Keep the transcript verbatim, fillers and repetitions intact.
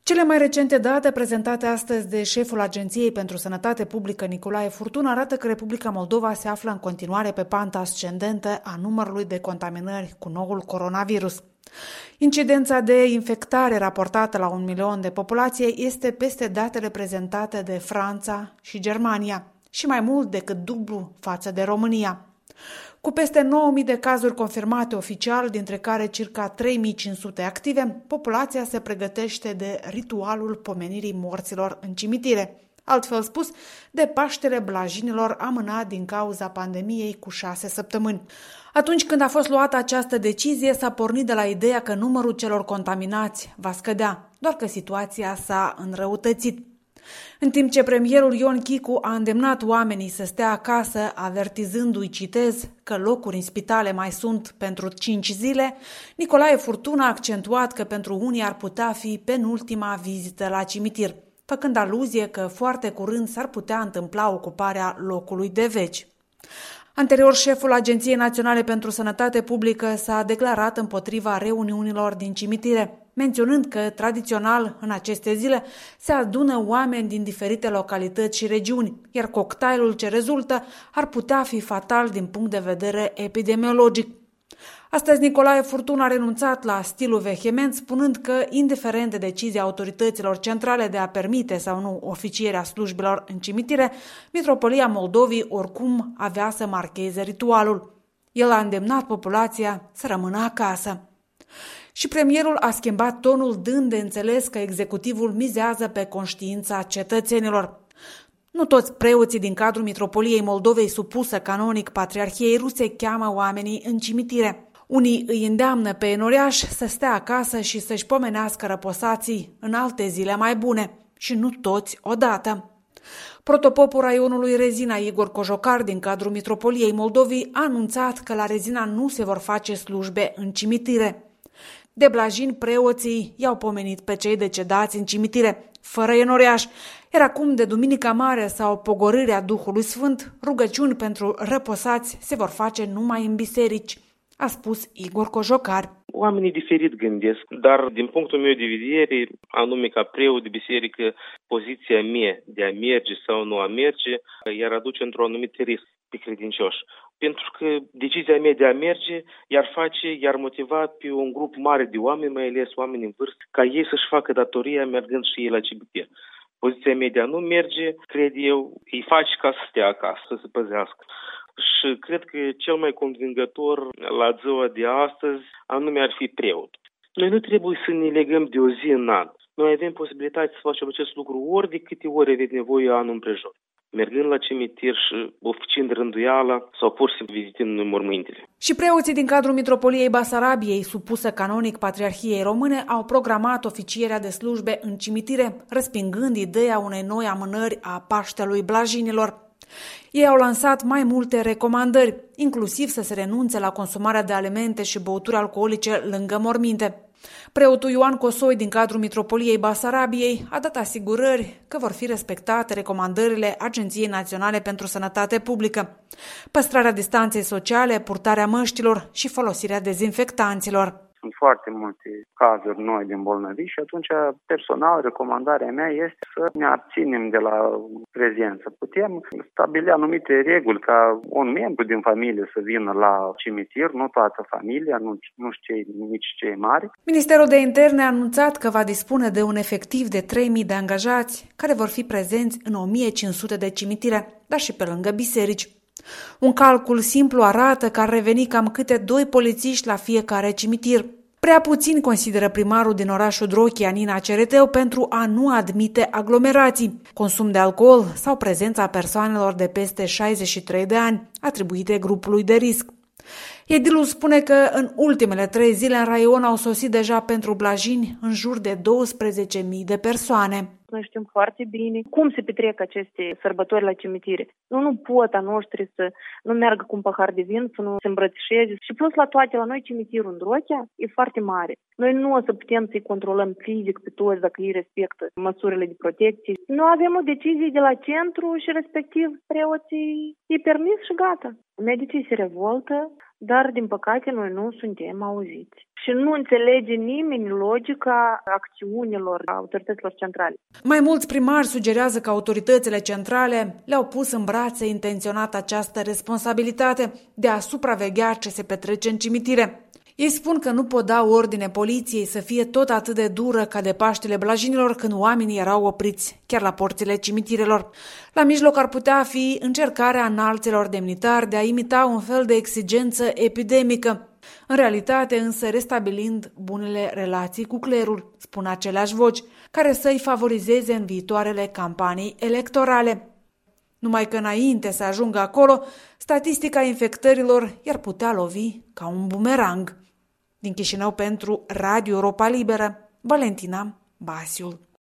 Cele mai recente date prezentate astăzi de șeful Agenției pentru Sănătate Publică Nicolae Furtun arată că Republica Moldova se află în continuare pe panta ascendentă a numărului de contaminări cu noul coronavirus. Incidența de infectare raportată la un milion de populație este peste datele prezentate de Franța și Germania și mai mult decât dublu față de România. Cu peste nouă mii de cazuri confirmate oficial, dintre care circa trei mii cinci sute active, populația se pregătește de ritualul pomenirii morților în cimitire, altfel spus, de Paștele Blajinilor amânat din cauza pandemiei cu șase săptămâni. Atunci când a fost luată această decizie, s-a pornit de la ideea că numărul celor contaminați va scădea, doar că situația s-a înrăutățit. În timp ce premierul Ion Chicu a îndemnat oamenii să stea acasă, avertizându-i, citez, că locuri în spitale mai sunt pentru cinci zile, Nicolae Furtun a accentuat că pentru unii ar putea fi penultima vizită la cimitir, făcând aluzie că foarte curând s-ar putea întâmpla ocuparea locului de veci. Anterior, șeful Agenției Naționale pentru Sănătate Publică s-a declarat împotriva reuniunilor din cimitire, menționând că, tradițional, în aceste zile, se adună oameni din diferite localități și regiuni, iar cocktailul ce rezultă ar putea fi fatal din punct de vedere epidemiologic. Astăzi, Nicolae Furtun a renunțat la stilul vehement, spunând că, indiferent de decizia autorităților centrale de a permite sau nu oficierea slujbelor în cimitire, Mitropolia Moldovei oricum avea să marcheze ritualul. El a îndemnat populația să rămână acasă. Și premierul a schimbat tonul, dând de înțeles că executivul mizează pe conștiința cetățenilor. Nu toți preoții din cadrul Mitropoliei Moldovei supusă canonic Patriarhiei Ruse cheamă oamenii în cimitire. Unii îi îndeamnă pe enoriași să stea acasă și să-și pomenească răposații în alte zile mai bune, și nu toți odată. Protopopul raionului Rezina Igor Cojocar din cadrul Mitropoliei Moldovei a anunțat că la Rezina nu se vor face slujbe în cimitire. De Blajin, preoții i-au pomenit pe cei decedați în cimitire, fără enoriaș, iar acum de Duminica Mare sau Pogorârea Duhului Sfânt, rugăciuni pentru răposați se vor face numai în biserici, a spus Igor Cojocar. Oamenii diferit gândesc, dar din punctul meu de vedere, anume ca preot de biserică, poziția mea de a merge sau nu a merge, iar aduce într-un anumit risc pe credincioși. Pentru că decizia mea de a merge i-ar face, i-ar motiva pe un grup mare de oameni, mai ales oameni în vârstă, ca ei să-și facă datoria mergând și ei la cimitire. Poziția mea de a nu merge, cred eu, îi face ca să stea acasă, să se păzească. Și cred că cel mai convingător la ziua de astăzi anume ar fi preot. Noi nu trebuie să ne legăm de o zi în an. Noi avem posibilitatea să facem acest lucru ori de câte ori avem nevoie anul împrejur, mergând la cimitir și oficiind rânduiala sau pur și simplu vizitând mormântele. Și preoții din cadrul Mitropoliei Basarabiei, supusă canonic Patriarhiei Române, au programat oficierea de slujbe în cimitire, respingând ideea unei noi amânări a Paștelui Blajinilor. Ei au lansat mai multe recomandări, inclusiv să se renunțe la consumarea de alimente și băuturi alcoolice lângă morminte. Preotul Ioan Cosoi din cadrul Mitropoliei Basarabiei a dat asigurări că vor fi respectate recomandările Agenției Naționale pentru Sănătate Publică, păstrarea distanței sociale, purtarea măștilor și folosirea dezinfectanților. Sunt foarte multe cazuri noi de îmbolnăviri și atunci, personal, recomandarea mea este să ne abținem de la prezență. Putem stabili anumite reguli ca un membru din familie să vină la cimitir, nu toată familia, nu, nu cei, nici cei mari. Ministerul de Interne a anunțat că va dispune de un efectiv de trei mii de angajați care vor fi prezenți în o mie cinci sute de cimitire, dar și pe lângă biserici. Un calcul simplu arată că ar reveni cam câte doi polițiști la fiecare cimitir. Prea puțin consideră primarul din orașul Drochia, Nina Cereteu, pentru a nu admite aglomerații, consum de alcool sau prezența persoanelor de peste șaizeci și trei de ani, atribuite grupului de risc. Edilul spune că în ultimele trei zile în raion au sosit deja pentru Blajini în jur de douăsprezece mii de persoane. Noi știm foarte bine cum se petrec aceste sărbători la cimitire. Nu, nu pot a noștri să nu meargă cu un pahar de vin, să nu se îmbrățișeze. Și plus la toate, la noi cimitirul în Drochea e foarte mare. Noi nu o să putem să-i controlăm fizic pe toți dacă ei respectă măsurile de protecție. Noi avem o decizie de la centru și respectiv preoții îi permis și gata. Medicii se revoltă, dar din păcate noi nu suntem auziți. Și nu înțelege nimeni logica acțiunilor autorităților centrale. Mai mulți primari sugerează că autoritățile centrale le-au pus în brațe intenționat această responsabilitate de a supraveghea ce se petrece în cimitire. Ei spun că nu pot da ordine poliției să fie tot atât de dură ca de Paștele Blajinilor, când oamenii erau opriți chiar la porțile cimitirelor. La mijloc ar putea fi încercarea înalților demnitari de a imita un fel de exigență epidemică, în realitate însă restabilind bunele relații cu clerul, spun aceleași voci, care să-i favorizeze în viitoarele campanii electorale. Numai că înainte să ajungă acolo, statistica infectărilor i-ar putea lovi ca un bumerang. Din Chișinău pentru Radio Europa Liberă, Valentina Basiul.